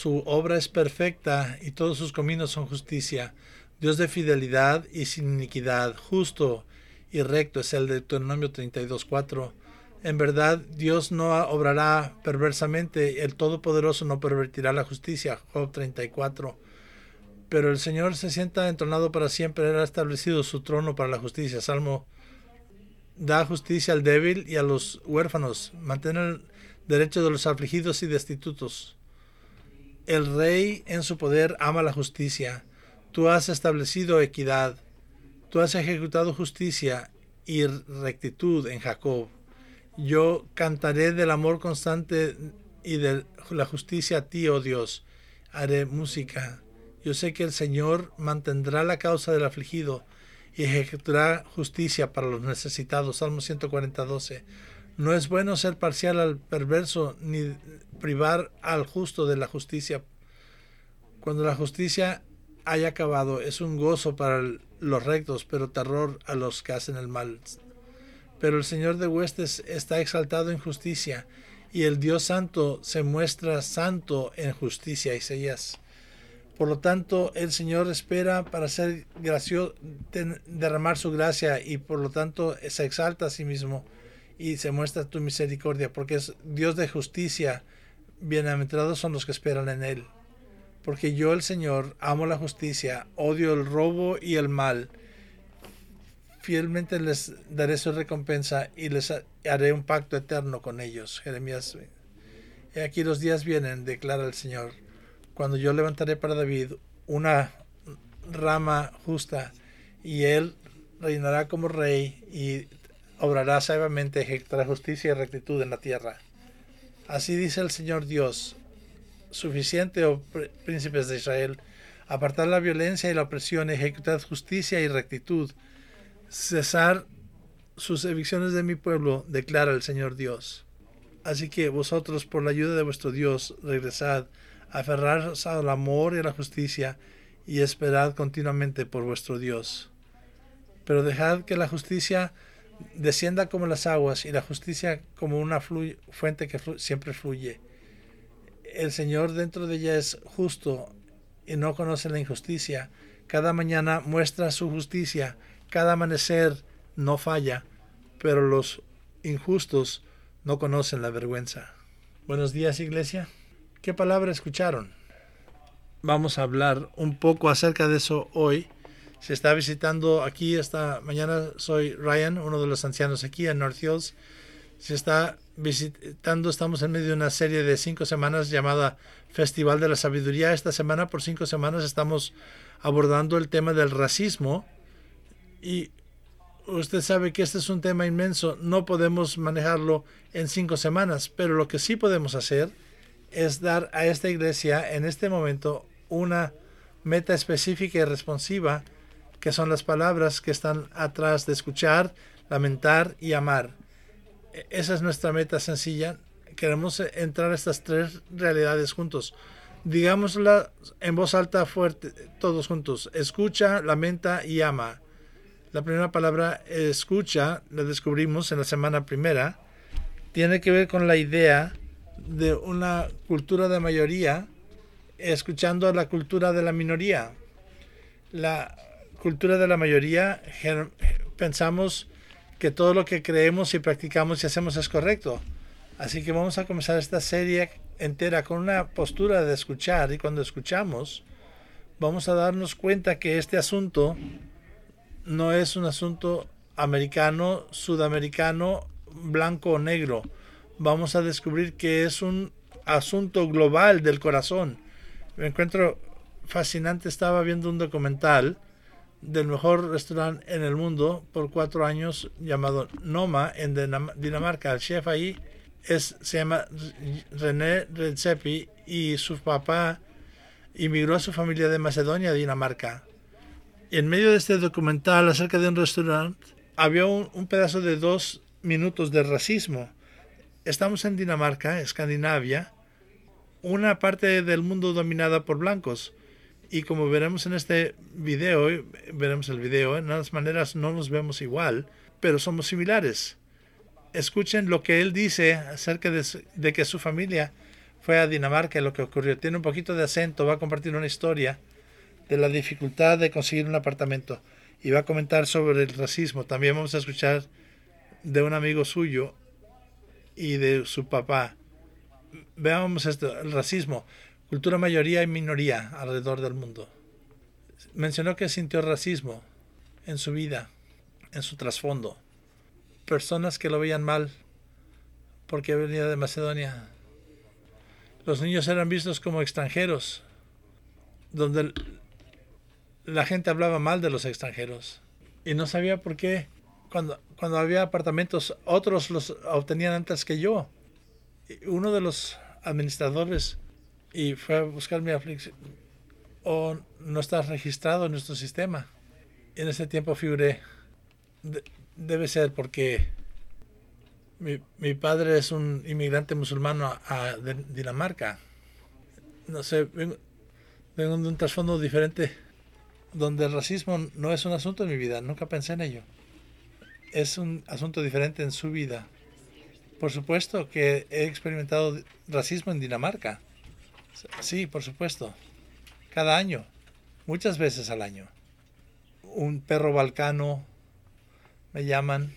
Su obra es perfecta y todos sus caminos son justicia. Dios de fidelidad y sin iniquidad, justo y recto es el de Deuteronomio 32:4. En verdad, Dios no obrará perversamente, el Todopoderoso no pervertirá la justicia, Job 34. Pero el Señor se sienta entonado para siempre, Él ha establecido su trono para la justicia. Salmo: da justicia al débil y a los huérfanos, mantén el derecho de los afligidos y destitutos. El Rey en su poder ama la justicia. Tú has establecido equidad. Tú has ejecutado justicia y rectitud en Jacob. Yo cantaré del amor constante y de la justicia a ti, oh Dios. Haré música. Yo sé que el Señor mantendrá la causa del afligido y ejecutará justicia para los necesitados. Salmo 140:12. No es bueno ser parcial al perverso, ni privar al justo de la justicia. Cuando la justicia haya acabado, es un gozo para los rectos, pero terror a los que hacen el mal. Pero el Señor de huestes está exaltado en justicia, y el Dios santo se muestra santo en justicia. Isaías. Por lo tanto, el Señor espera para ser gracioso, derramar su gracia, y por lo tanto se exalta a sí mismo y se muestra tu misericordia, porque es Dios de justicia. Bienaventurados son los que esperan en Él. Porque yo, el Señor, amo la justicia, odio el robo y el mal. Fielmente les daré su recompensa y les haré un pacto eterno con ellos. Jeremías. He aquí los días vienen, declara el Señor, cuando yo levantaré para David una rama justa, y él reinará como rey y obrará sabiamente, ejecutará justicia y rectitud en la tierra. Así dice el Señor Dios: suficiente, oh príncipes de Israel, apartar la violencia y la opresión, ejecutar justicia y rectitud, cesar sus evicciones de mi pueblo, declara el Señor Dios. Así que vosotros, por la ayuda de vuestro Dios, regresad, aferraos al amor y a la justicia, y esperad continuamente por vuestro Dios. Pero dejad que la justicia descienda como las aguas, y la justicia como una fuente que siempre fluye. El Señor dentro de ella es justo y no conoce la injusticia. Cada mañana muestra su justicia, cada amanecer no falla, pero los injustos no conocen la vergüenza. Buenos días, iglesia. ¿Qué palabra escucharon? Vamos a hablar un poco acerca de eso hoy. Se está visitando aquí esta mañana. Soy Ryan, uno de los ancianos aquí en North Hills. Se está visitando, estamos en medio de una serie de 5 semanas llamada Festival de la Sabiduría. Esta semana, por 5 semanas, estamos abordando el tema del racismo, y usted sabe que este es un tema inmenso. No podemos manejarlo en 5 semanas, pero lo que sí podemos hacer es dar a esta iglesia en este momento una meta específica y responsiva, que son las palabras que están atrás de escuchar, lamentar y amar. Esa es nuestra meta sencilla. Queremos entrar a estas 3 realidades juntos. Digámosla en voz alta, fuerte, todos juntos: escucha, lamenta y ama. La primera palabra, escucha, la descubrimos en la semana primera. Tiene que ver con la idea de una cultura de mayoría escuchando a la cultura de la minoría. La cultura de la mayoría, pensamos que todo lo que creemos y practicamos y hacemos es correcto. Así que vamos a comenzar esta serie entera con una postura de escuchar, y cuando escuchamos vamos a darnos cuenta que este asunto no es un asunto americano, sudamericano, blanco o negro. Vamos a descubrir que es un asunto global del corazón. Me encuentro fascinante. Estaba viendo un documental del mejor restaurante en el mundo por 4 años llamado Noma en Dinamarca. El chef ahí se llama René Redzepi, y su papá inmigró a su familia de Macedonia a Dinamarca. En medio de este documental acerca de un restaurante había un pedazo de 2 minutos de racismo. Estamos en Dinamarca, Escandinavia, una parte del mundo dominada por blancos. Y como veremos en este video, veremos el video, en las maneras no nos vemos igual, pero somos similares. Escuchen lo que él dice acerca de que su familia fue a Dinamarca y lo que ocurrió. Tiene un poquito de acento, va a compartir una historia de la dificultad de conseguir un apartamento y va a comentar sobre el racismo. También vamos a escuchar de un amigo suyo y de su papá. Veamos esto, el racismo, cultura mayoría y minoría alrededor del mundo. Mencionó que sintió racismo en su vida, en su trasfondo. Personas que lo veían mal porque venía de Macedonia. Los niños eran vistos como extranjeros, donde la gente hablaba mal de los extranjeros y no sabía por qué. Cuando había apartamentos, otros los obtenían antes que yo. Uno de los administradores y fue a buscar mi aflicción. O no estás registrado en nuestro sistema. Y en ese tiempo figuré. Debe ser porque mi padre es un inmigrante musulmán de Dinamarca. No sé, vengo de un trasfondo diferente donde el racismo no es un asunto en mi vida. Nunca pensé en ello. Es un asunto diferente en su vida. Por supuesto que he experimentado racismo en Dinamarca. Sí, por supuesto. Cada año. Muchas veces al año. Un perro balcano. Me llaman.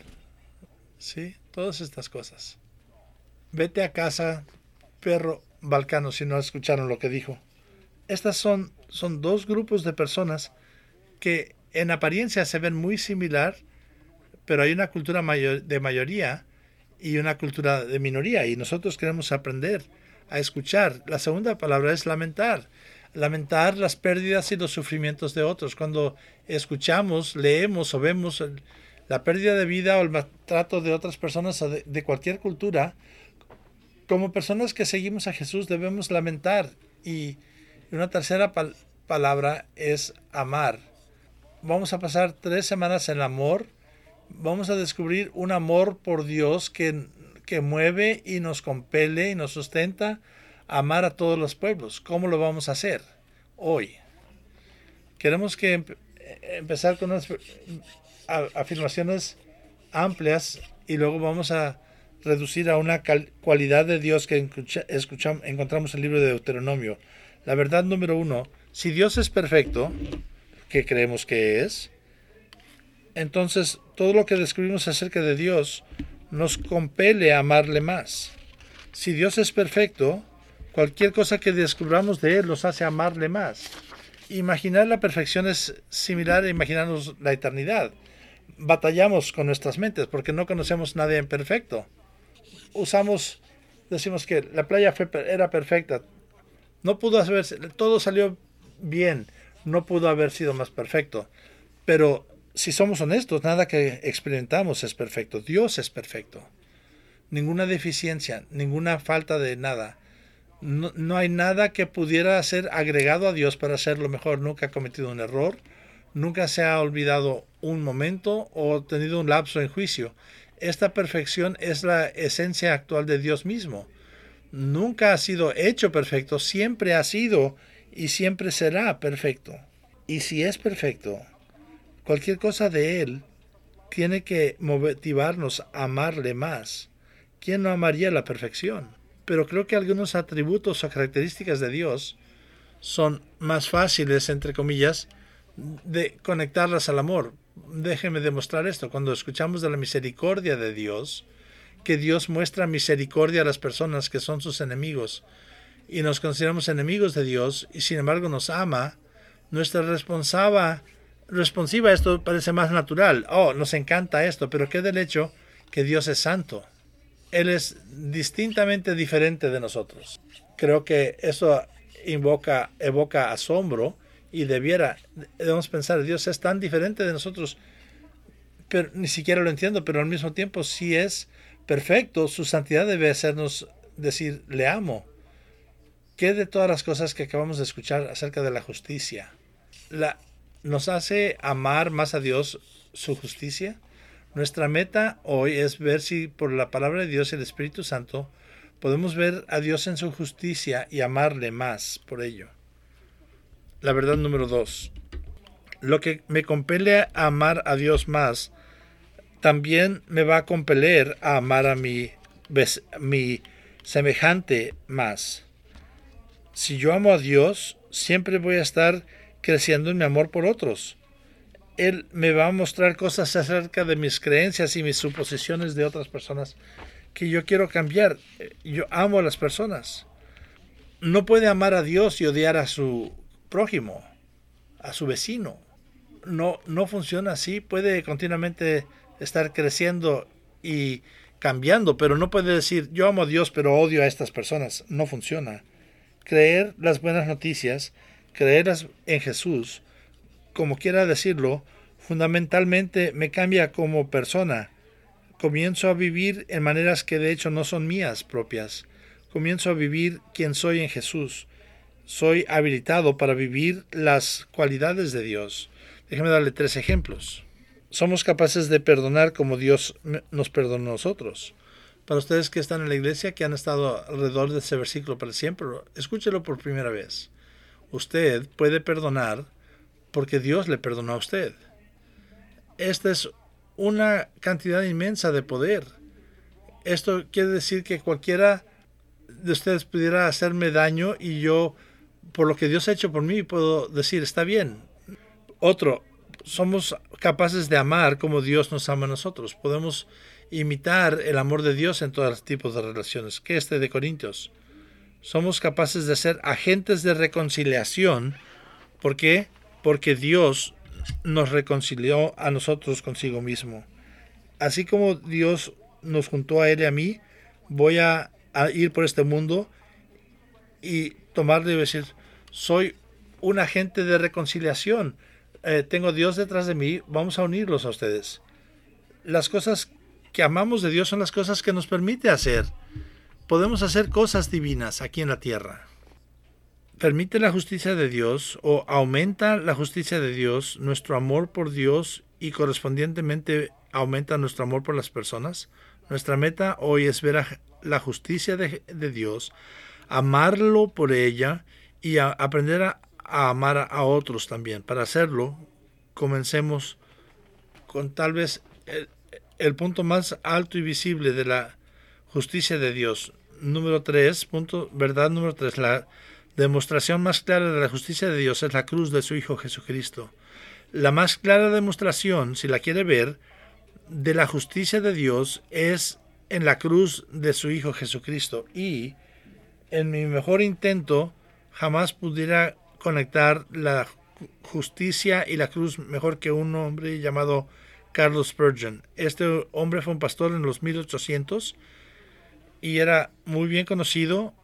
Sí, todas estas cosas. Vete a casa, perro balcano, si no escucharon lo que dijo. Estas son dos grupos de personas que en apariencia se ven muy similar, pero hay una cultura de mayoría y una cultura de minoría, y nosotros queremos aprender a escuchar. La segunda palabra es lamentar. Lamentar las pérdidas y los sufrimientos de otros. Cuando escuchamos, leemos o vemos la pérdida de vida o el maltrato de otras personas de cualquier cultura, como personas que seguimos a Jesús debemos lamentar. Y una tercera palabra es amar. Vamos a pasar 3 semanas en amor. Vamos a descubrir un amor por Dios que mueve y nos compele y nos sustenta a amar a todos los pueblos. ¿Cómo lo vamos a hacer hoy? Queremos empezar con unas afirmaciones amplias y luego vamos a reducir a una cualidad de Dios que encontramos en el libro de Deuteronomio. La verdad número 1, si Dios es perfecto, que creemos que es, entonces todo lo que descubrimos acerca de Dios nos compele a amarle más. Si Dios es perfecto, cualquier cosa que descubramos de Él nos hace amarle más. Imaginar la perfección es similar a imaginarnos la eternidad. Batallamos con nuestras mentes porque no conocemos nadie imperfecto. Decimos que la playa era perfecta. No pudo todo salió bien. No pudo haber sido más perfecto. Pero si somos honestos, nada que experimentamos es perfecto. Dios es perfecto. Ninguna deficiencia, ninguna falta de nada. No hay nada que pudiera ser agregado a Dios para hacerlo mejor. Nunca ha cometido un error. Nunca se ha olvidado un momento o tenido un lapso en juicio. Esta perfección es la esencia actual de Dios mismo. Nunca ha sido hecho perfecto, siempre ha sido y siempre será perfecto. Y si es perfecto, cualquier cosa de Él tiene que motivarnos a amarle más. ¿Quién no amaría la perfección? Pero creo que algunos atributos o características de Dios son más fáciles, entre comillas, de conectarlas al amor. Déjeme demostrar esto. Cuando escuchamos de la misericordia de Dios, que Dios muestra misericordia a las personas que son sus enemigos, y nos consideramos enemigos de Dios, y sin embargo nos ama, nuestra responsiva a esto parece más natural. Nos encanta esto, pero ¿qué del hecho que Dios es santo? Él es distintamente diferente de nosotros. Creo que eso evoca asombro y debemos pensar, Dios es tan diferente de nosotros, pero ni siquiera lo entiendo, pero al mismo tiempo si es perfecto, su santidad debe hacernos decir, le amo. ¿Qué de todas las cosas que acabamos de escuchar acerca de la justicia? ¿Nos hace amar más a Dios su justicia? Nuestra meta hoy es ver si por la palabra de Dios y el Espíritu Santo podemos ver a Dios en su justicia y amarle más por ello. La verdad número 2. Lo que me compele a amar a Dios más, también me va a compeler a amar a mi semejante más. Si yo amo a Dios, siempre voy a estar creciendo en mi amor por otros. Él me va a mostrar cosas acerca de mis creencias y mis suposiciones de otras personas que yo quiero cambiar. Yo amo a las personas. No puede amar a Dios y odiar a su prójimo, a su vecino. No funciona así. Puede continuamente estar creciendo y cambiando, pero no puede decir yo amo a Dios pero odio a estas personas. No funciona. Creer las buenas noticias, creer en Jesús, como quiera decirlo, fundamentalmente me cambia como persona. Comienzo a vivir en maneras que de hecho no son mías propias. Comienzo a vivir quien soy en Jesús. Soy habilitado para vivir las cualidades de Dios. Déjeme darle 3 ejemplos. Somos capaces de perdonar como Dios nos perdonó a nosotros. Para ustedes que están en la iglesia, que han estado alrededor de ese versículo para siempre, escúchelo por primera vez. Usted puede perdonar porque Dios le perdonó a usted. Esta es una cantidad inmensa de poder. Esto quiere decir que cualquiera de ustedes pudiera hacerme daño y yo, por lo que Dios ha hecho por mí, puedo decir, está bien. Otro, somos capaces de amar como Dios nos ama a nosotros. Podemos imitar el amor de Dios en todos los tipos de relaciones. ¿Qué es de Corintios? Somos capaces de ser agentes de reconciliación. ¿Por qué? Porque Dios nos reconcilió a nosotros consigo mismo. Así como Dios nos juntó a él y a mí, voy a ir por este mundo y tomarle y decir, soy un agente de reconciliación. Tengo a Dios detrás de mí, vamos a unirlos a ustedes. Las cosas que amamos de Dios son las cosas que nos permite hacer. Podemos hacer cosas divinas aquí en la tierra. Permite la justicia de Dios o aumenta la justicia de Dios nuestro amor por Dios y correspondientemente aumenta nuestro amor por las personas. Nuestra meta hoy es ver la justicia de Dios, amarlo por ella y aprender a amar a otros también. Para hacerlo, comencemos con tal vez el punto más alto y visible de la justicia de Dios. Número 3, verdad número 3, la demostración más clara de la justicia de Dios es la cruz de su Hijo Jesucristo. La más clara demostración, si la quiere ver, de la justicia de Dios es en la cruz de su Hijo Jesucristo. Y en mi mejor intento jamás pudiera conectar la justicia y la cruz mejor que un hombre llamado Carlos Spurgeon. Este hombre fue un pastor en los 1800 y era muy bien conocido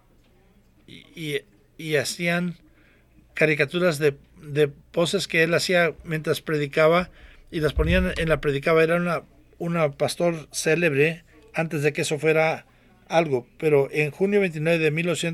y hacían caricaturas de poses que él hacía mientras predicaba y las ponían en la predicaba. Era una pastor célebre antes de que eso fuera algo, pero en junio 29 de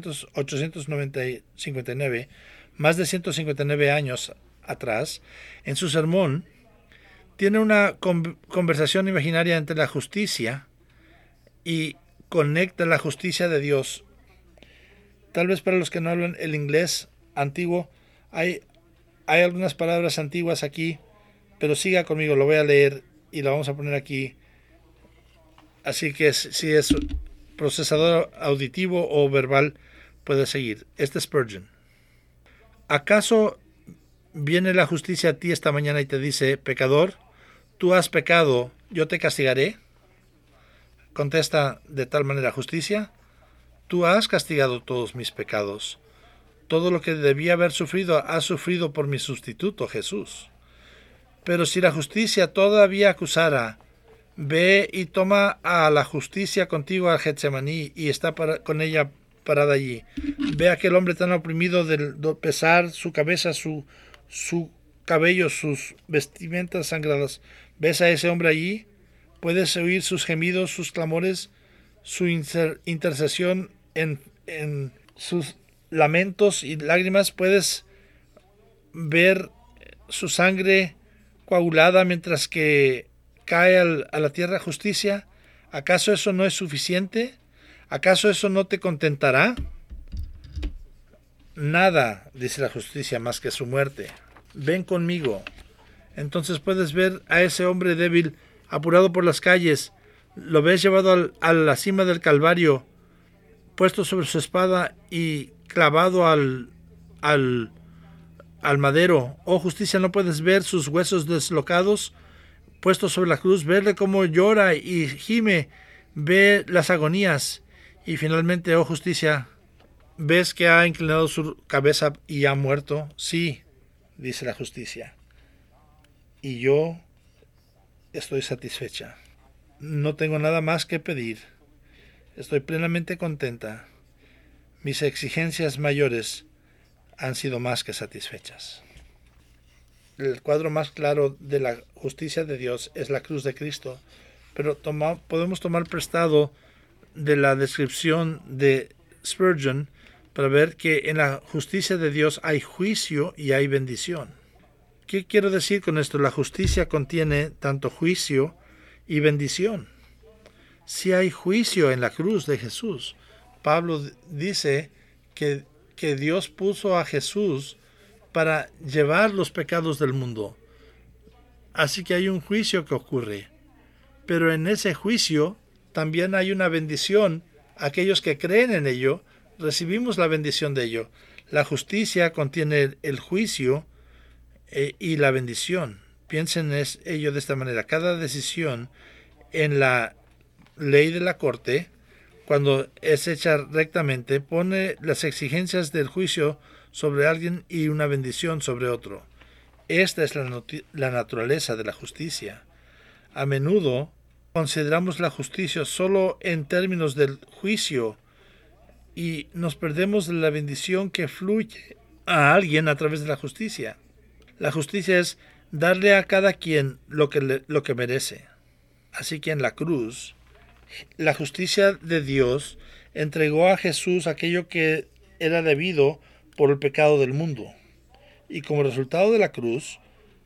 1859, más de 159 años atrás, en su sermón tiene una conversación imaginaria entre la justicia y conecta la justicia de Dios. Tal vez para los que no hablan el inglés antiguo, hay algunas palabras antiguas aquí, pero siga conmigo, lo voy a leer y lo vamos a poner aquí. Así que si es procesador auditivo o verbal, puede seguir. Este es Spurgeon. ¿Acaso viene la justicia a ti esta mañana y te dice, pecador, tú has pecado, yo te castigaré? Contesta de tal manera, justicia, tú has castigado todos mis pecados. Todo lo que debía haber sufrido, has sufrido por mi sustituto, Jesús. Pero si la justicia todavía acusara, ve y toma a la justicia contigo al Getsemaní y está con ella parada allí. Ve a aquel hombre tan oprimido del pesar, su cabeza, su cabello, sus vestimentas sangradas. ¿Ves a ese hombre allí? Puedes oír sus gemidos, sus clamores, su intercesión en sus lamentos y lágrimas. Puedes ver su sangre coagulada mientras que cae a la tierra justicia. ¿Acaso eso no es suficiente? ¿Acaso eso no te contentará? Nada, dice la justicia, más que su muerte. Ven conmigo. Entonces puedes ver a ese hombre débil apurado por las calles. Lo ves llevado a la cima del Calvario, puesto sobre su espada y clavado al madero. Oh justicia, ¿no puedes ver sus huesos deslocados puestos sobre la cruz? Verle cómo llora y gime, ve las agonías. Y finalmente, oh justicia, ¿ves que ha inclinado su cabeza y ha muerto? Sí, dice la justicia. Y yo estoy satisfecha. No tengo nada más que pedir. Estoy plenamente contenta. Mis exigencias mayores han sido más que satisfechas. El cuadro más claro de la justicia de Dios es la cruz de Cristo, pero podemos tomar prestado de la descripción de Spurgeon para ver que en la justicia de Dios hay juicio y hay bendición. ¿Qué quiero decir con esto? La justicia contiene tanto juicio y bendición. Si hay juicio en la cruz de Jesús, Pablo dice que Dios puso a Jesús para llevar los pecados del mundo. Así que hay un juicio que ocurre. Pero en ese juicio también hay una bendición. Aquellos que creen en ello, recibimos la bendición de ello. La justicia contiene el juicio y la bendición. Piensen en ello de esta manera. Cada decisión en la ley de la corte, cuando es hecha rectamente, pone las exigencias del juicio sobre alguien y una bendición sobre otro. Esta es la naturaleza de la justicia. A menudo consideramos la justicia solo en términos del juicio y nos perdemos de la bendición que fluye a alguien a través de la justicia. La justicia es darle a cada quien lo que merece. Así que en la cruz, la justicia de Dios entregó a Jesús aquello que era debido por el pecado del mundo. Y como resultado de la cruz,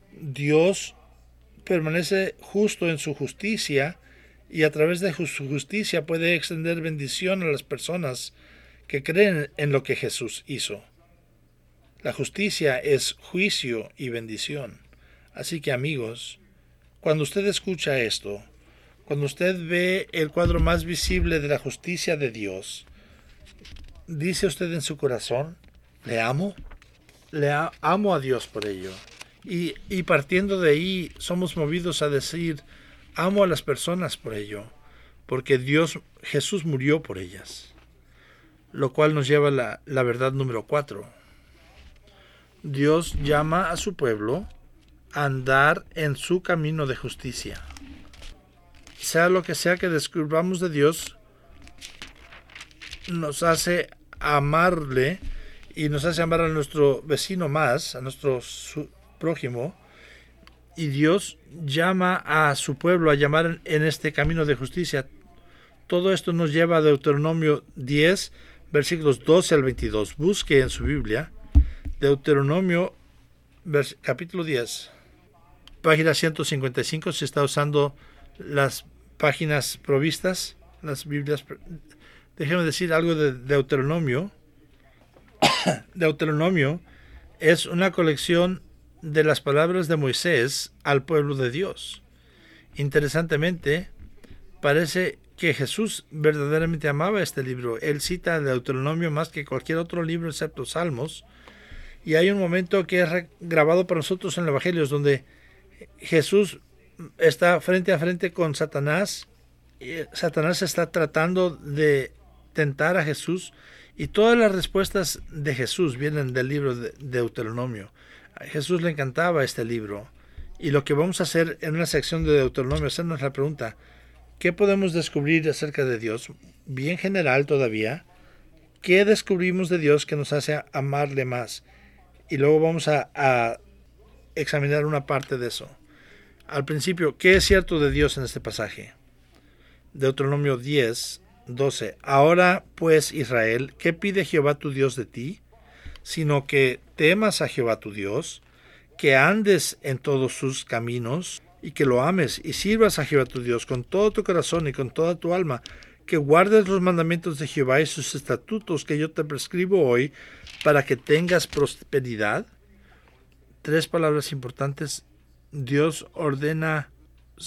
Dios permanece justo en su justicia y a través de su justicia puede extender bendición a las personas que creen en lo que Jesús hizo. La justicia es juicio y bendición. Así que amigos, cuando usted escucha esto, cuando usted ve el cuadro más visible de la justicia de Dios, ¿dice usted en su corazón, le amo? Amo a Dios por ello. Y partiendo de ahí, somos movidos a decir, amo a las personas por ello, porque Jesús murió por ellas. Lo cual nos lleva a la verdad número 4. Dios llama a su pueblo a andar en su camino de justicia. Sea lo que sea que descubramos de Dios, nos hace amarle y nos hace amar a nuestro vecino más, a nuestro prójimo, y Dios llama a su pueblo a llamar en este camino de justicia. Todo esto nos lleva a Deuteronomio 10, versículos 12 al 22. Busque en su Biblia Deuteronomio capítulo 10, página 155, si está usando las páginas provistas, las Biblias. Déjeme decir algo de Deuteronomio. Deuteronomio es una colección de las palabras de Moisés al pueblo de Dios. Interesantemente, parece que Jesús verdaderamente amaba este libro. Él cita el Deuteronomio más que cualquier otro libro excepto Salmos. Y hay un momento que es grabado para nosotros en los Evangelios donde Jesús está frente a frente con Satanás. Satanás está tratando de tentar a Jesús y todas las respuestas de Jesús vienen del libro de Deuteronomio. A Jesús le encantaba este libro y lo que vamos a hacer en una sección de Deuteronomio es hacernos la pregunta, ¿qué podemos descubrir acerca de Dios? Bien general todavía, ¿qué descubrimos de Dios que nos hace amarle más? Y luego vamos a examinar una parte de eso. Al principio, ¿qué es cierto de Dios en este pasaje? Deuteronomio 10, 12. Ahora, pues, Israel, ¿qué pide Jehová tu Dios de ti? Sino que temas a Jehová tu Dios, que andes en todos sus caminos, y que lo ames, y sirvas a Jehová tu Dios con todo tu corazón y con toda tu alma, que guardes los mandamientos de Jehová y sus estatutos que yo te prescribo hoy, para que tengas prosperidad. 3 palabras importantes. Dios ordena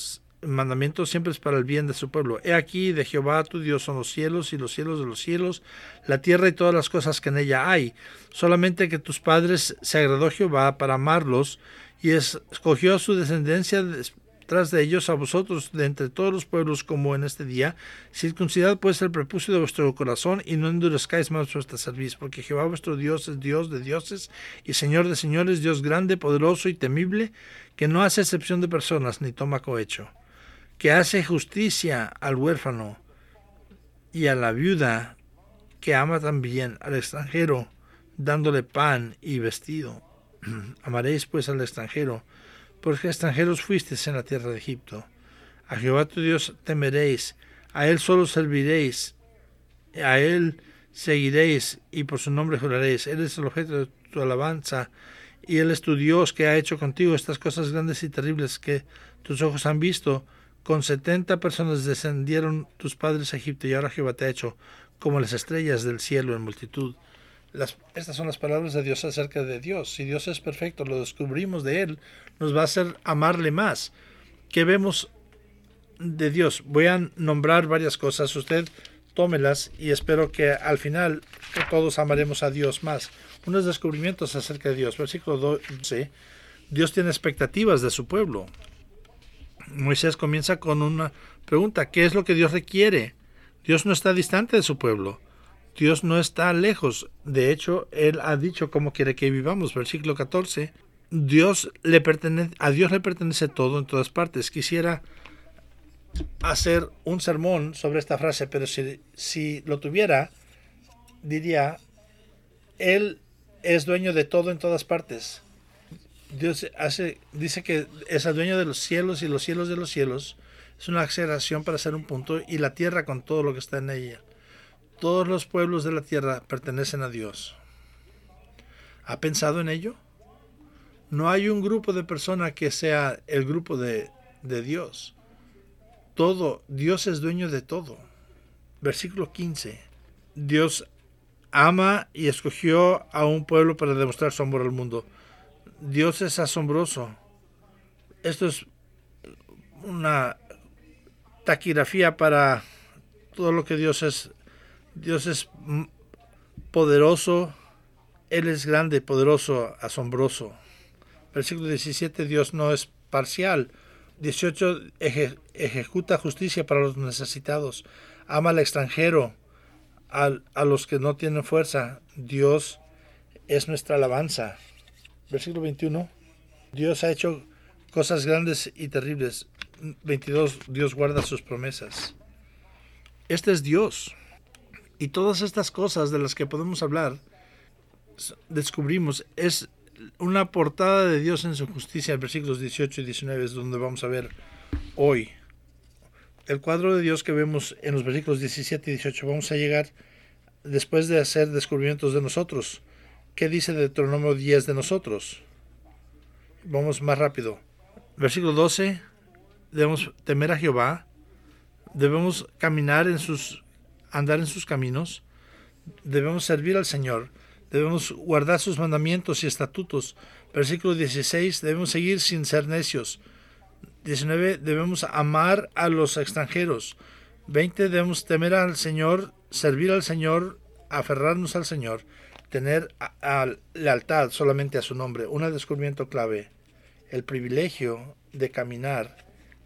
mandamiento siempre es para el bien de su pueblo. He aquí, de Jehová tu Dios son los cielos y los cielos de los cielos, la tierra y todas las cosas que en ella hay. Solamente que tus padres se agradó Jehová para amarlos, y escogió a su descendencia tras de ellos a vosotros de entre todos los pueblos como en este día. Circuncidad pues el prepucio de vuestro corazón y no endurezcáis más vuestra cerviz, porque Jehová vuestro Dios es Dios de dioses y Señor de señores, Dios grande, poderoso y temible, que no hace excepción de personas ni toma cohecho, que hace justicia al huérfano y a la viuda, que ama también al extranjero, dándole pan y vestido. Amaréis pues al extranjero, porque extranjeros fuisteis en la tierra de Egipto. A Jehová tu Dios temeréis, a él solo serviréis, a él seguiréis y por su nombre juraréis. Él es el objeto de tu alabanza y él es tu Dios, que ha hecho contigo estas cosas grandes y terribles que tus ojos han visto. Con 70 personas descendieron tus padres a Egipto, y ahora Jehová te ha hecho como las estrellas del cielo en multitud. Estas son las palabras de Dios acerca de Dios. Si Dios es perfecto, lo descubrimos de Él, nos va a hacer amarle más. ¿Qué vemos de Dios? Voy a nombrar varias cosas, usted tómelas y espero que al final que todos amaremos a Dios más. Unos descubrimientos acerca de Dios. Versículo 12. Dios tiene expectativas de su pueblo. Moisés comienza con una pregunta: ¿qué es lo que Dios requiere? Dios no está distante de su pueblo. Dios no está lejos. De hecho, Él ha dicho cómo quiere que vivamos. Versículo 14. A Dios le pertenece todo en todas partes. Quisiera hacer un sermón sobre esta frase, pero si lo tuviera, diría: Él es dueño de todo en todas partes. Dios dice que es el dueño de los cielos y los cielos de los cielos. Es una exageración para hacer un punto. Y la tierra con todo lo que está en ella. Todos los pueblos de la tierra pertenecen a Dios. ¿Ha pensado en ello? No hay un grupo de personas que sea el grupo de Dios. Dios es dueño de todo. Versículo 15. Dios ama y escogió a un pueblo para demostrar su amor al mundo. Dios es asombroso. Esto es una taquigrafía para todo lo que Dios es. Dios es poderoso, Él es grande, poderoso, asombroso. Versículo 17, Dios no es parcial. 18, ejecuta justicia para los necesitados. Ama al extranjero, a los que no tienen fuerza. Dios es nuestra alabanza. Versículo 21, Dios ha hecho cosas grandes y terribles. 22, Dios guarda sus promesas. Este es Dios. Y todas estas cosas de las que podemos hablar, descubrimos, es una portada de Dios en su justicia. Versículos 18 y 19 es donde vamos a ver hoy. El cuadro de Dios que vemos en los versículos 17 y 18, vamos a llegar después de hacer descubrimientos de nosotros. ¿Qué dice Deuteronomio 10 de nosotros? Vamos más rápido. Versículo 12, debemos temer a Jehová, debemos andar en sus caminos, debemos servir al Señor, debemos guardar sus mandamientos y estatutos. Versículo 16, debemos seguir sin ser necios. 19, debemos amar a los extranjeros. 20, debemos temer al Señor, servir al Señor, aferrarnos al Señor, tener lealtad solamente a su nombre. Un descubrimiento clave: el privilegio de caminar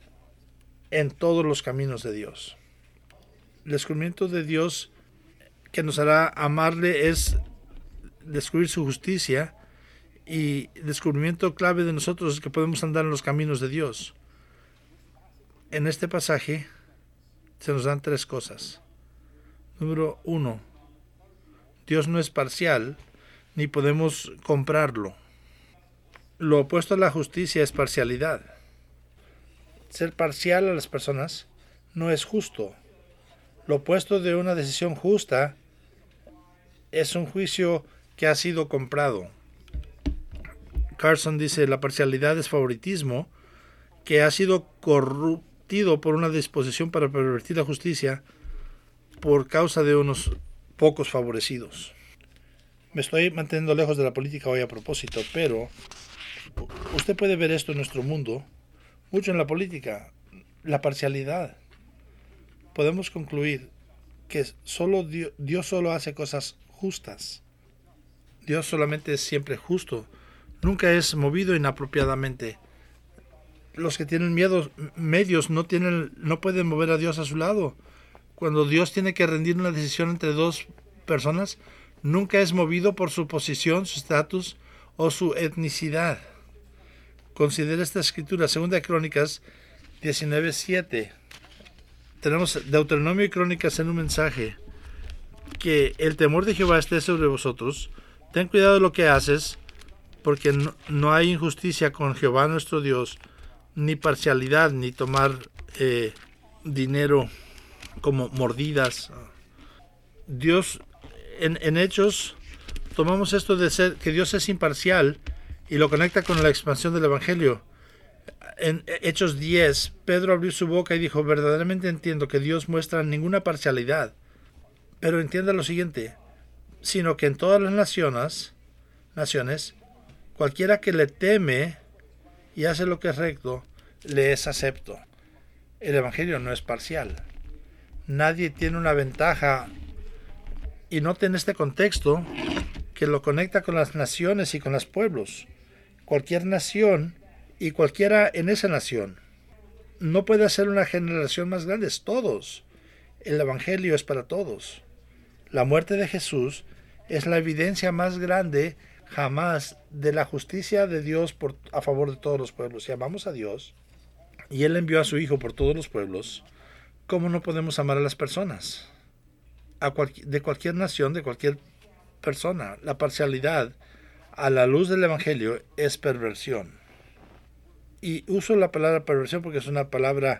en todos los caminos de Dios. El descubrimiento de Dios que nos hará amarle es descubrir su justicia, y el descubrimiento clave de nosotros es que podemos andar en los caminos de Dios. En este pasaje se nos dan 3 cosas. Número 1, Dios no es parcial, ni podemos comprarlo. Lo opuesto a la justicia es parcialidad. Ser parcial a las personas no es justo. Lo opuesto de una decisión justa es un juicio que ha sido comprado. Carson dice: la parcialidad es favoritismo que ha sido corruptido por una disposición para pervertir la justicia por causa de unos pocos favorecidos. Me estoy manteniendo lejos de la política hoy a propósito, pero usted puede ver esto en nuestro mundo, mucho en la política. la parcialidad. Podemos concluir que Dios solo hace cosas justas. Dios solamente es siempre justo. Nunca es movido inapropiadamente. Los que tienen medios no pueden mover a Dios a su lado. Cuando Dios tiene que rendir una decisión entre dos personas, nunca es movido por su posición, su estatus o su etnicidad. Considera esta escritura, 2 Crónicas 19:7. Tenemos Deuteronomio y Crónicas en un mensaje. Que el temor de Jehová esté sobre vosotros. Ten cuidado de lo que haces, porque no hay injusticia con Jehová nuestro Dios, ni parcialidad, ni tomar dinero como mordidas. Dios, en Hechos, tomamos esto de ser que Dios es imparcial y lo conecta con la expansión del Evangelio. En Hechos 10, Pedro abrió su boca y dijo: verdaderamente entiendo que Dios muestra ninguna parcialidad, pero entienda lo siguiente, sino que en todas las naciones, cualquiera que le teme y hace lo que es recto, le es acepto. El Evangelio no es parcial. Nadie tiene una ventaja, y noten este contexto que lo conecta con las naciones y con los pueblos. Cualquier nación y cualquiera en esa nación. No puede hacer una generación más grande, es todos. El Evangelio es para todos. La muerte de Jesús es la evidencia más grande jamás de la justicia de Dios a favor de todos los pueblos. Si amamos a Dios y Él envió a su Hijo por todos los pueblos, ¿cómo no podemos amar a las personas? De cualquier nación, de cualquier persona. La parcialidad a la luz del Evangelio es perversión. Y uso la palabra perversión porque es una palabra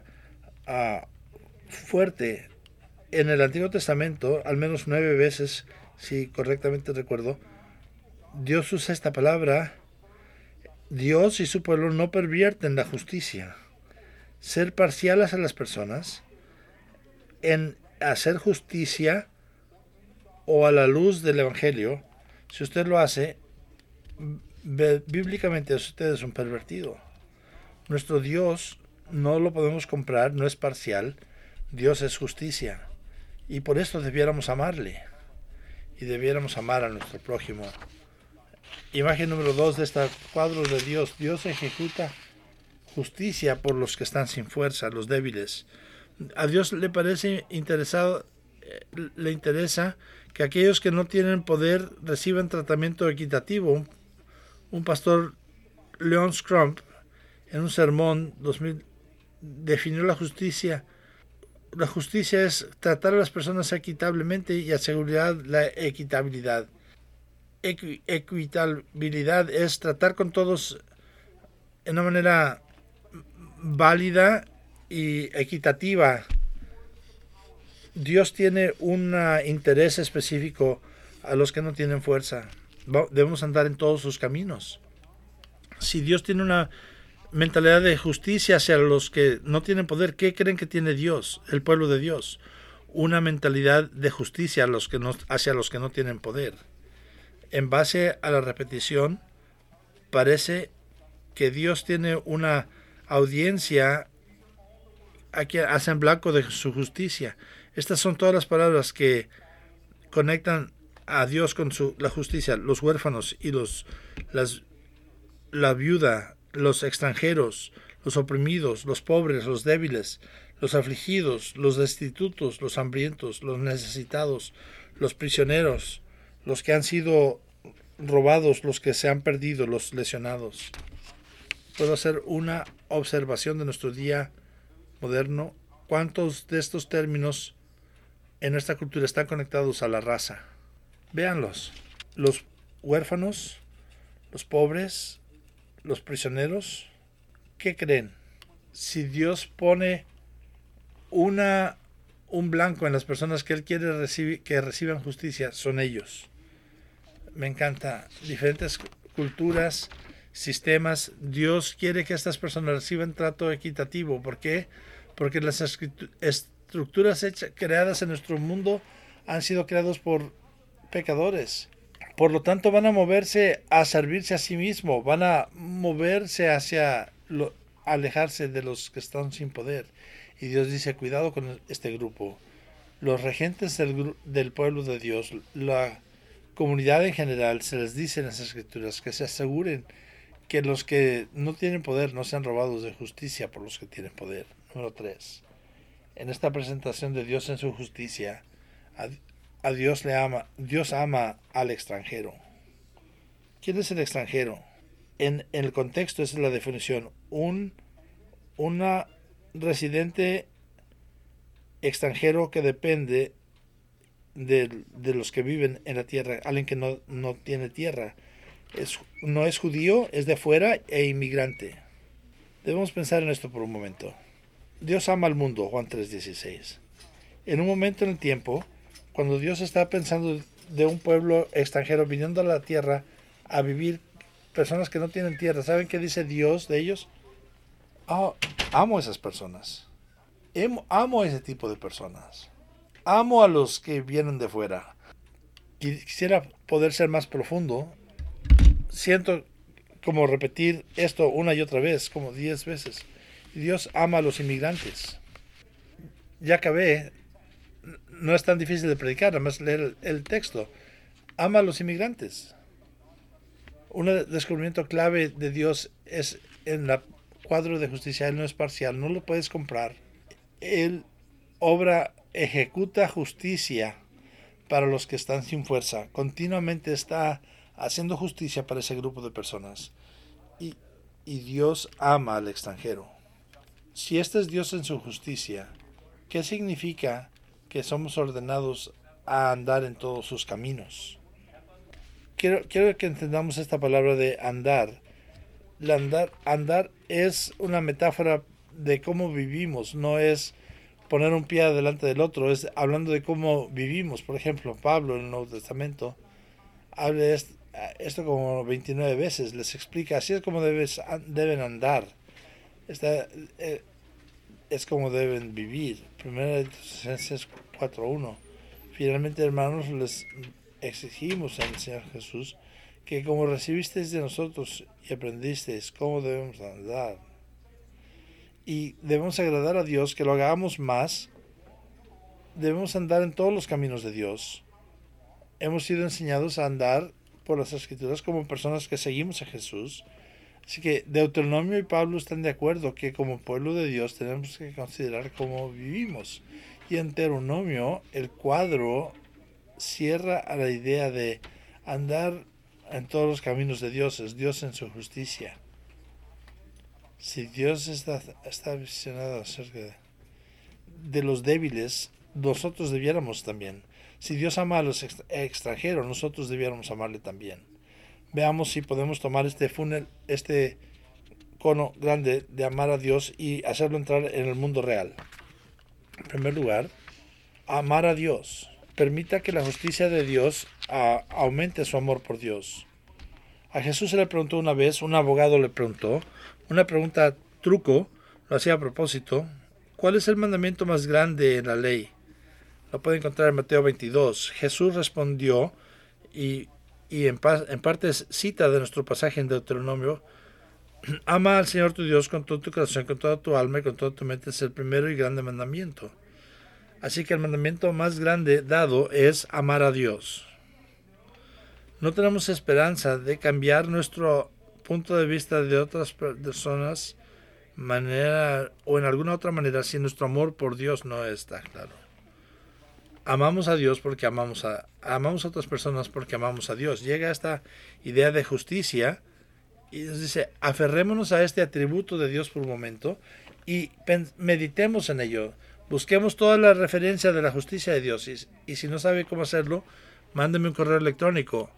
fuerte. En el Antiguo Testamento, al menos 9 veces, si correctamente recuerdo, Dios usa esta palabra. Dios y su pueblo no pervierten la justicia. Ser parciales a las personas en hacer justicia o a la luz del Evangelio, si usted lo hace, bíblicamente usted es un pervertido. Nuestro Dios no lo podemos comprar, no es parcial. Dios es justicia. Y por esto debiéramos amarle. Y debiéramos amar a nuestro prójimo. Imagen número 2 de este cuadro de Dios. Dios ejecuta justicia por los que están sin fuerza, los débiles. A Dios le interesa que aquellos que no tienen poder reciban tratamiento equitativo. Un pastor, Leon Scrump, en un sermón 2000 definió la justicia. La justicia es tratar a las personas equitablemente y asegurar la equitabilidad. Equitabilidad es tratar con todos de una manera válida y equitativa. Dios tiene un interés específico a los que no tienen fuerza. Debemos andar en todos sus caminos. Si Dios tiene una mentalidad de justicia hacia los que no tienen poder, ¿qué creen que tiene Dios, el pueblo de Dios? Una mentalidad de justicia hacia los que no tienen poder. En base a la repetición, parece que Dios tiene una audiencia a quien hacen blanco de su justicia. Estas son todas las palabras que conectan a Dios con la justicia: los huérfanos y la viuda, los extranjeros, los oprimidos, los pobres, los débiles, los afligidos, los destitutos, los hambrientos, los necesitados, los prisioneros, los que han sido robados, los que se han perdido, los lesionados. Puedo hacer una observación de nuestro día moderno. ¿Cuántos de estos términos en nuestra cultura están conectados a la raza? Véanlos. Los huérfanos, los pobres, los prisioneros. ¿Qué creen? Si Dios pone un blanco en las personas que Él quiere que reciban justicia, son ellos. Me encanta. Diferentes culturas, sistemas. Dios quiere que estas personas reciban trato equitativo. ¿Por qué? Porque las estructuras creadas en nuestro mundo han sido creadas por pecadores. Por lo tanto, van a moverse a servirse a sí mismo, van a moverse hacia alejarse de los que están sin poder. Y Dios dice, cuidado con este grupo. Los regentes del pueblo de Dios, la comunidad en general, se les dice en las Escrituras que se aseguren que los que no tienen poder no sean robados de justicia por los que tienen poder. Número 3. En esta presentación de Dios en su justicia, a Dios Dios ama al extranjero. ¿Quién es el extranjero? En el contexto, esa es la definición. Una residente extranjero que depende de los que viven en la tierra, alguien que no tiene tierra. No es judío, es de fuera e inmigrante. Debemos pensar en esto por un momento. Dios ama al mundo, Juan 3:16. En un momento en el tiempo, cuando Dios está pensando de un pueblo extranjero viniendo a la tierra a vivir, personas que no tienen tierra, ¿saben qué dice Dios de ellos? Oh, amo a esas personas. Amo a ese tipo de personas. Amo a los que vienen de fuera. Quisiera poder ser más profundo. Siento como repetir esto una y otra vez, como 10 veces. Dios ama a los inmigrantes. Ya acabé. No es tan difícil de predicar, nada más leer el texto. Ama a los inmigrantes. Un descubrimiento clave de Dios es en el cuadro de justicia. Él no es parcial, no lo puedes comprar. Él ejecuta justicia para los que están sin fuerza. Continuamente está haciendo justicia para ese grupo de personas. Y Dios ama al extranjero. Si este es Dios en su justicia, ¿qué significa que somos ordenados a andar en todos sus caminos? Quiero que entendamos esta palabra de andar. Andar es una metáfora de cómo vivimos, no es poner un pie delante del otro, es hablando de cómo vivimos. Por ejemplo, Pablo en el Nuevo Testamento habla de esto como 29 veces, les explica, así es como deben andar, es como deben vivir. Primera de Tesalonicenses 4:1. Finalmente, hermanos, les exigimos en el Señor Jesús que como recibisteis de nosotros y aprendisteis cómo debemos andar, y debemos agradar a Dios, que lo hagamos más, debemos andar en todos los caminos de Dios. Hemos sido enseñados a andar por las Escrituras como personas que seguimos a Jesús. Así que Deuteronomio y Pablo están de acuerdo que como pueblo de Dios tenemos que considerar cómo vivimos. Y en Deuteronomio el cuadro cierra a la idea de andar en todos los caminos de Dios, es Dios en su justicia. Si Dios está visionado acerca de los débiles, nosotros debiéramos también. Si Dios ama a los extranjeros, nosotros debiéramos amarle también. Veamos si podemos tomar este cono grande de amar a Dios y hacerlo entrar en el mundo real. En primer lugar, amar a Dios. Permita que la justicia de Dios aumente su amor por Dios. A Jesús se le preguntó una vez, un abogado le preguntó, una pregunta truco, lo hacía a propósito: ¿cuál es el mandamiento más grande en la ley? Lo puede encontrar en Mateo 22. Jesús respondió, y en parte es cita de nuestro pasaje en Deuteronomio: ama al Señor tu Dios con todo tu corazón, con toda tu alma y con toda tu mente. Es el primero y grande mandamiento. Así que el mandamiento más grande dado es amar a Dios. No tenemos esperanza de cambiar nuestro punto de vista de otras personas o en alguna otra manera si nuestro amor por Dios no está claro. Amamos a Dios porque amamos a otras personas porque amamos a Dios. Llega esta idea de justicia y nos dice, aferrémonos a este atributo de Dios por un momento y meditemos en ello. Busquemos toda la referencia de la justicia de Dios y si no sabe cómo hacerlo, mándeme un correo electrónico.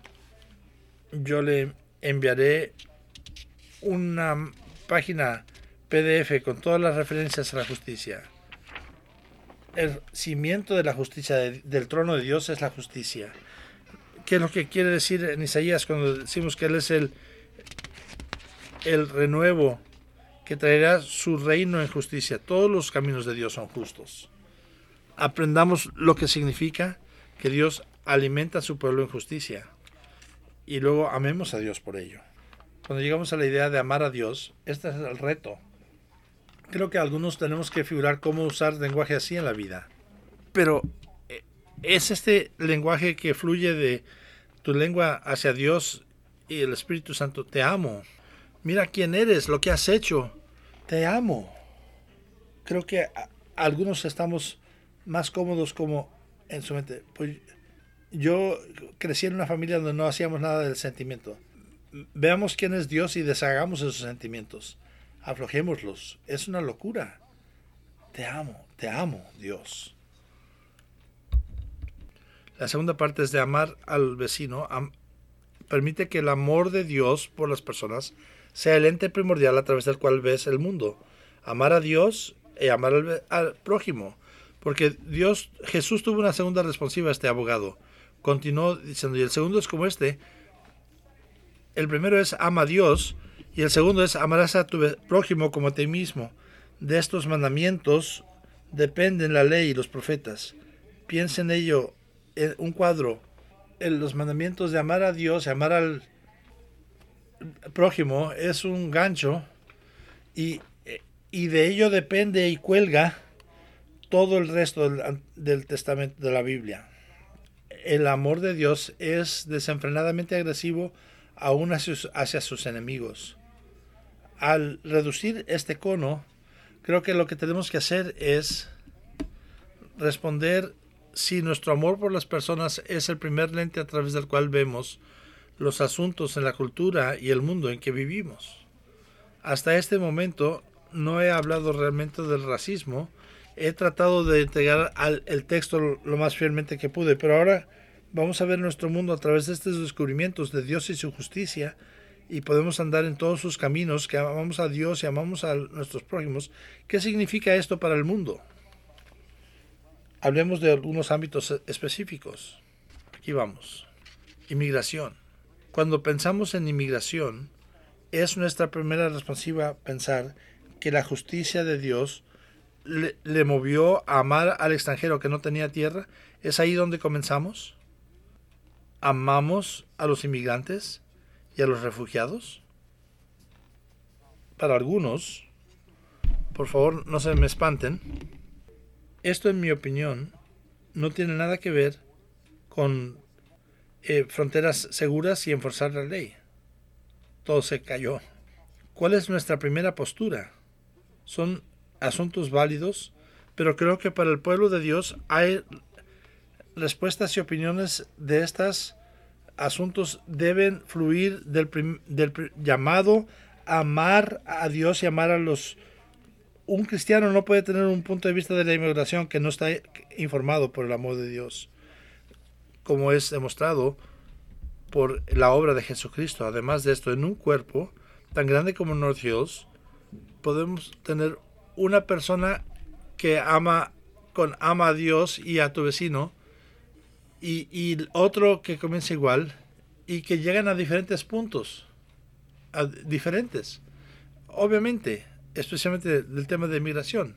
Yo le enviaré una página PDF con todas las referencias a la justicia. El cimiento de la justicia del trono de Dios es la justicia. ¿Qué es lo que quiere decir en Isaías cuando decimos que Él es el renuevo que traerá su reino en justicia? Todos los caminos de Dios son justos. Aprendamos lo que significa que Dios alimenta a su pueblo en justicia y luego amemos a Dios por ello. Cuando llegamos a la idea de amar a Dios, este es el reto. Creo que algunos tenemos que figurar cómo usar lenguaje así en la vida. Pero es este lenguaje que fluye de tu lengua hacia Dios y el Espíritu Santo. Te amo. Mira quién eres, lo que has hecho. Te amo. Creo que algunos estamos más cómodos como en su mente. Pues yo crecí en una familia donde no hacíamos nada del sentimiento. Veamos quién es Dios y deshagamos esos sentimientos. Aflojémoslos. Es una locura. Te amo, Dios. La segunda parte es de amar al vecino. Permite que el amor de Dios por las personas sea el ente primordial a través del cual ves el mundo. Amar a Dios y amar al prójimo. Porque Jesús tuvo una segunda responsiva a este abogado. Continuó diciendo, y el segundo es como este. El primero es ama a Dios y el segundo es amarás a tu prójimo como a ti mismo. De estos mandamientos dependen la ley y los profetas. Piensa en ello, en un cuadro. En los mandamientos de amar a Dios y amar al prójimo es un gancho y de ello depende y cuelga todo el resto del testamento de la Biblia. El amor de Dios es desenfrenadamente agresivo aún hacia sus enemigos. Al reducir este cono, creo que lo que tenemos que hacer es responder si nuestro amor por las personas es el primer lente a través del cual vemos los asuntos en la cultura y el mundo en que vivimos. Hasta este momento no he hablado realmente del racismo. He tratado de integrar el texto lo más fielmente que pude, pero ahora vamos a ver nuestro mundo a través de estos descubrimientos de Dios y su justicia y podemos andar en todos sus caminos, que amamos a Dios y amamos a nuestros prójimos. ¿Qué significa esto para el mundo? Hablemos de algunos ámbitos específicos. Aquí vamos. Inmigración. Cuando pensamos en inmigración, es nuestra primera responsiva pensar que la justicia de Dios le movió a amar al extranjero que no tenía tierra. ¿Es ahí donde comenzamos? ¿Amamos a los inmigrantes y a los refugiados? Para algunos, por favor no se me espanten, esto en mi opinión no tiene nada que ver con fronteras seguras y enforzar la ley. Todo se cayó. ¿Cuál es nuestra primera postura? Son asuntos válidos, pero creo que para el pueblo de Dios hay respuestas y opiniones de estos asuntos deben fluir del llamado a amar a Dios y amar a los... Un cristiano no puede tener un punto de vista de la inmigración que no está informado por el amor de Dios, como es demostrado por la obra de Jesucristo. Además de esto, en un cuerpo tan grande como North Hills, podemos tener una persona que ama a Dios y a tu vecino, y otro que comienza igual, y que llegan a diferentes puntos, diferentes. Obviamente, especialmente del tema de migración.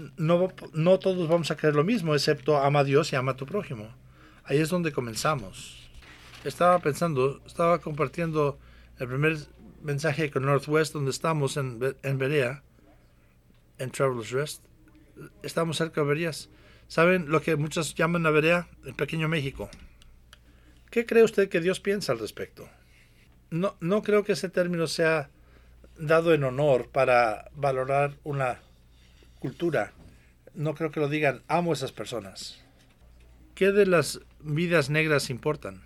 No todos vamos a creer lo mismo, excepto ama a Dios y ama a tu prójimo. Ahí es donde comenzamos. Estaba compartiendo el primer mensaje con Northwest, donde estamos en Berea, en Travelers Rest. Estamos cerca de Bereas. ¿Saben lo que muchos llaman a Berea? El pequeño México. ¿Qué cree usted que Dios piensa al respecto? No creo que ese término sea dado en honor para valorar una cultura. No creo que lo digan, amo a esas personas. ¿Qué de las vidas negras importan?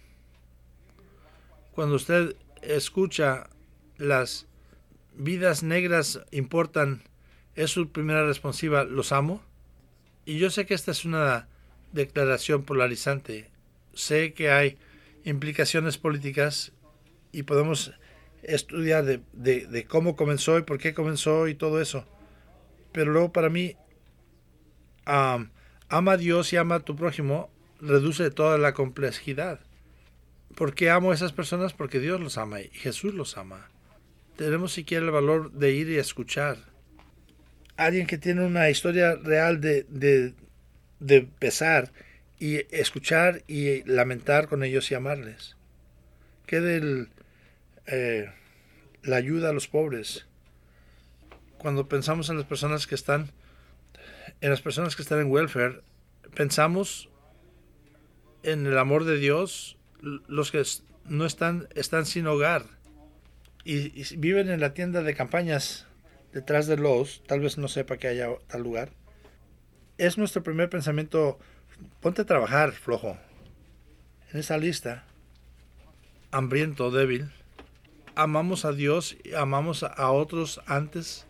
Cuando usted escucha las vidas negras importan, ¿es su primera responsiva, los amo? Y yo sé que esta es una declaración polarizante. Sé que hay implicaciones políticas y podemos estudiar de cómo comenzó y por qué comenzó y todo eso. Pero luego para mí, ama a Dios y ama a tu prójimo reduce toda la complejidad. ¿Por qué amo a esas personas? Porque Dios los ama y Jesús los ama. Tenemos siquiera el valor de ir y escuchar. Alguien que tiene una historia real de pesar y escuchar y lamentar con ellos y amarles. ¿Qué de la ayuda a los pobres? cuando pensamos en las personas que están en welfare, pensamos en el amor de Dios, los que no están sin hogar y viven en la tienda de campañas detrás de Lowe's, tal vez no sepa que haya tal lugar. Es nuestro primer pensamiento: ponte a trabajar, flojo. En esa lista, hambriento, débil, amamos a Dios y amamos a otros antes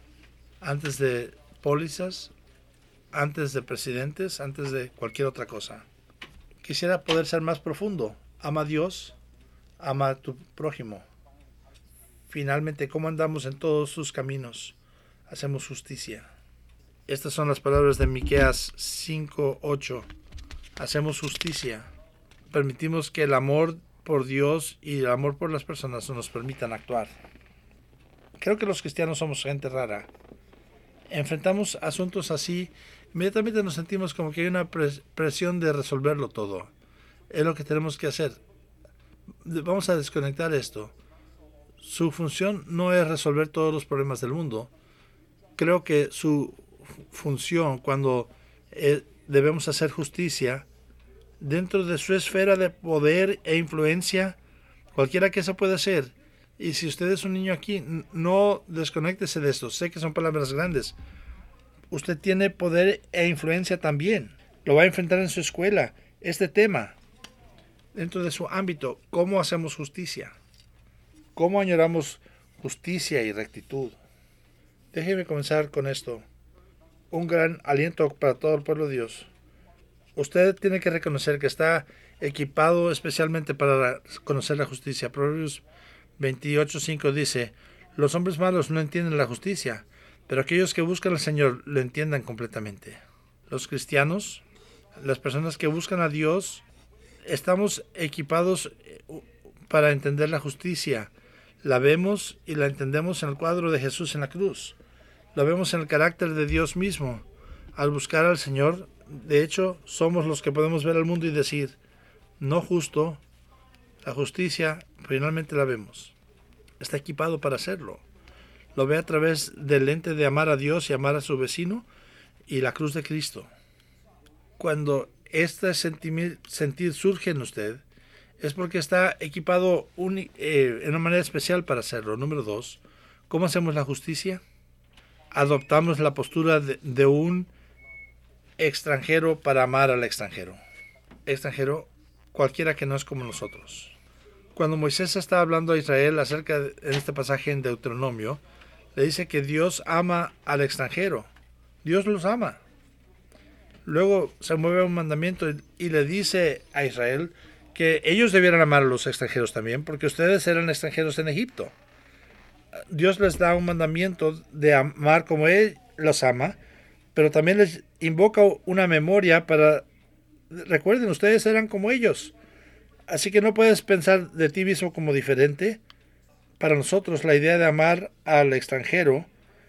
de pólizas, antes de presidentes, antes de cualquier otra cosa. Quisiera poder ser más profundo. Ama a Dios, ama a tu prójimo. Finalmente, ¿cómo andamos en todos sus caminos? Hacemos justicia. Estas son las palabras de Miqueas 5:8. Hacemos justicia. Permitimos que el amor por Dios y el amor por las personas nos permitan actuar. Creo que los cristianos somos gente rara. Enfrentamos asuntos así, inmediatamente nos sentimos como que hay una presión de resolverlo todo. Es lo que tenemos que hacer. Vamos a desconectar esto. Su función no es resolver todos los problemas del mundo. Creo que su función, cuando debemos hacer justicia, dentro de su esfera de poder e influencia, cualquiera que eso pueda ser. Y si usted es un niño aquí, no desconéctese de esto. Sé que son palabras grandes. Usted tiene poder e influencia también. Lo va a enfrentar en su escuela. Este tema, dentro de su ámbito, ¿cómo hacemos justicia? ¿Cómo añoramos justicia y rectitud? Déjeme comenzar con esto. Un gran aliento para todo el pueblo de Dios. Usted tiene que reconocer que está equipado especialmente para conocer la justicia. Proverbios 28:5 dice: los hombres malos no entienden la justicia, pero aquellos que buscan al Señor lo entiendan completamente. Los cristianos, las personas que buscan a Dios, estamos equipados para entender la justicia. La vemos y la entendemos en el cuadro de Jesús en la cruz. La vemos en el carácter de Dios mismo. Al buscar al Señor, de hecho, somos los que podemos ver al mundo y decir: no justo, la justicia, finalmente la vemos. Está equipado para hacerlo. Lo ve a través del lente de amar a Dios y amar a su vecino y la cruz de Cristo. Cuando este sentir surge en usted, es porque está equipado en una manera especial para hacerlo. Número 2, ¿cómo hacemos la justicia? Adoptamos la postura de un extranjero para amar al extranjero. Extranjero, cualquiera que no es como nosotros. Cuando Moisés está hablando a Israel en este pasaje en Deuteronomio, le dice que Dios ama al extranjero. Dios los ama. Luego se mueve a un mandamiento y le dice a Israel que ellos debieran amar a los extranjeros también, porque ustedes eran extranjeros en Egipto. Dios les da un mandamiento de amar como Él los ama, pero también les invoca una memoria para... Recuerden, ustedes eran como ellos. Así que no puedes pensar de ti mismo como diferente. Para nosotros, la idea de amar al extranjero,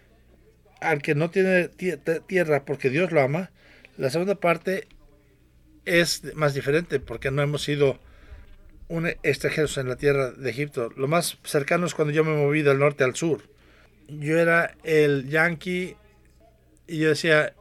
al que no tiene tierra porque Dios lo ama, la segunda parte es más diferente porque no hemos sido extranjeros en la tierra de Egipto. Lo más cercano es cuando yo me moví del norte al sur. Yo era el yankee y yo decía,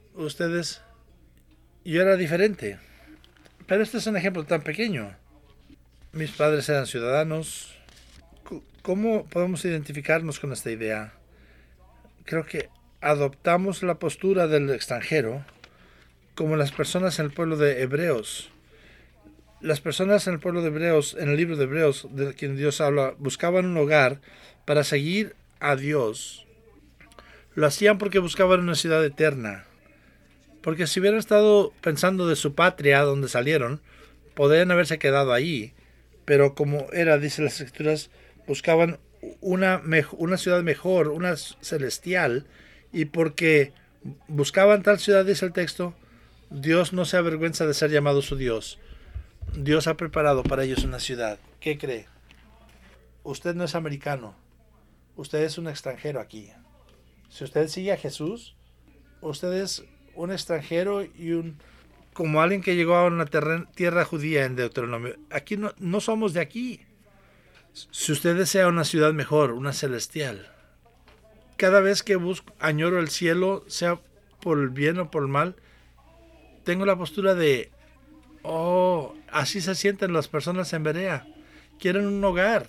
yo era diferente. Pero este es un ejemplo tan pequeño. Mis padres eran ciudadanos. ¿Cómo podemos identificarnos con esta idea? Creo que adoptamos la postura del extranjero como las personas en el pueblo de Hebreos. Las personas en el pueblo de Hebreos, en el libro de Hebreos, de quien Dios habla, buscaban un hogar para seguir a Dios. Lo hacían porque buscaban una ciudad eterna. Porque si hubieran estado pensando de su patria, donde salieron, podrían haberse quedado ahí. Pero como era, dice las Escrituras, buscaban una ciudad mejor, una celestial. Y porque buscaban tal ciudad, dice el texto, Dios no se avergüenza de ser llamado su Dios. Dios ha preparado para ellos una ciudad. ¿Qué cree? Usted no es americano. Usted es un extranjero aquí. Si usted sigue a Jesús, usted es un extranjero y como alguien que llegó a una tierra judía en Deuteronomio. Aquí no somos de aquí. Si usted desea una ciudad mejor, una celestial, cada vez que añoro el cielo, sea por el bien o por el mal, tengo la postura de, oh, así se sienten las personas en Berea. Quieren un hogar.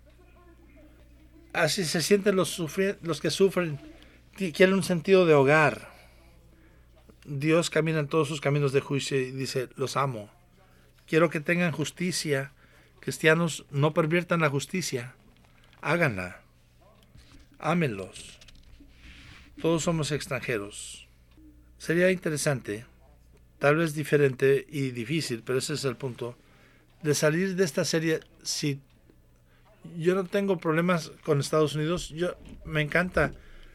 Así se sienten los que sufren. Quieren un sentido de hogar. Dios camina en todos sus caminos de juicio y dice, los amo. Quiero que tengan justicia. Cristianos, no perviertan la justicia. Háganla. Ámenlos. Todos somos extranjeros. Sería interesante, tal vez diferente y difícil, pero ese es el punto, de salir de esta serie. Si yo no tengo problemas con Estados Unidos, me encanta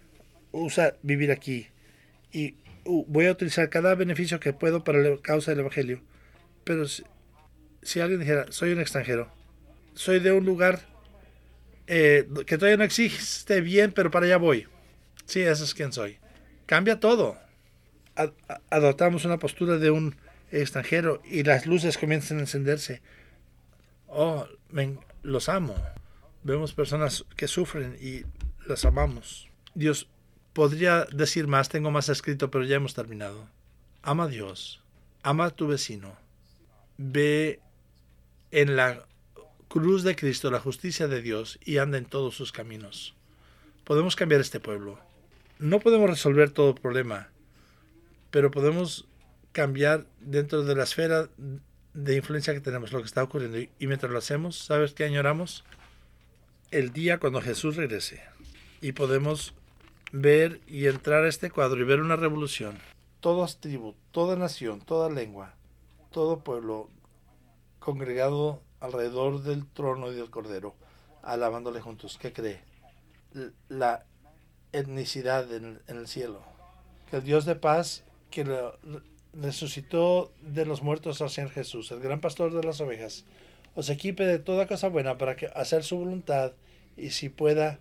vivir aquí y voy a utilizar cada beneficio que puedo para la causa del Evangelio. Pero si alguien dijera, soy un extranjero, soy de un lugar que todavía no existe bien, pero para allá voy. Sí, ese es quien soy. Cambia todo. Adoptamos una postura de un extranjero y las luces comienzan a encenderse. Oh, los amo. Vemos personas que sufren y las amamos. Dios podría decir más, tengo más escrito, pero ya hemos terminado. Ama a Dios, ama a tu vecino. Ve en la cruz de Cristo la justicia de Dios y anda en todos sus caminos. Podemos cambiar este pueblo. No podemos resolver todo el problema, pero podemos cambiar dentro de la esfera de influencia que tenemos lo que está ocurriendo. Y mientras lo hacemos, ¿sabes qué añoramos? El día cuando Jesús regrese. Y podemos ver y entrar a este cuadro y ver una revolución. Todas tribus, toda nación, toda lengua, todo pueblo congregado alrededor del trono y del Cordero, alabándole juntos. ¿Qué cree? La etnicidad en el cielo. Que el Dios de paz que resucitó de los muertos al Señor Jesús, el gran pastor de las ovejas, os equipe de toda cosa buena para hacer su voluntad, y si pueda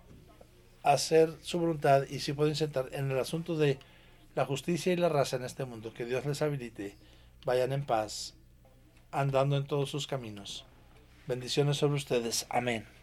hacer su voluntad y si pueden sentar en el asunto de la justicia y la raza en este mundo, que Dios les habilite, vayan en paz, andando en todos sus caminos. Bendiciones sobre ustedes. Amén.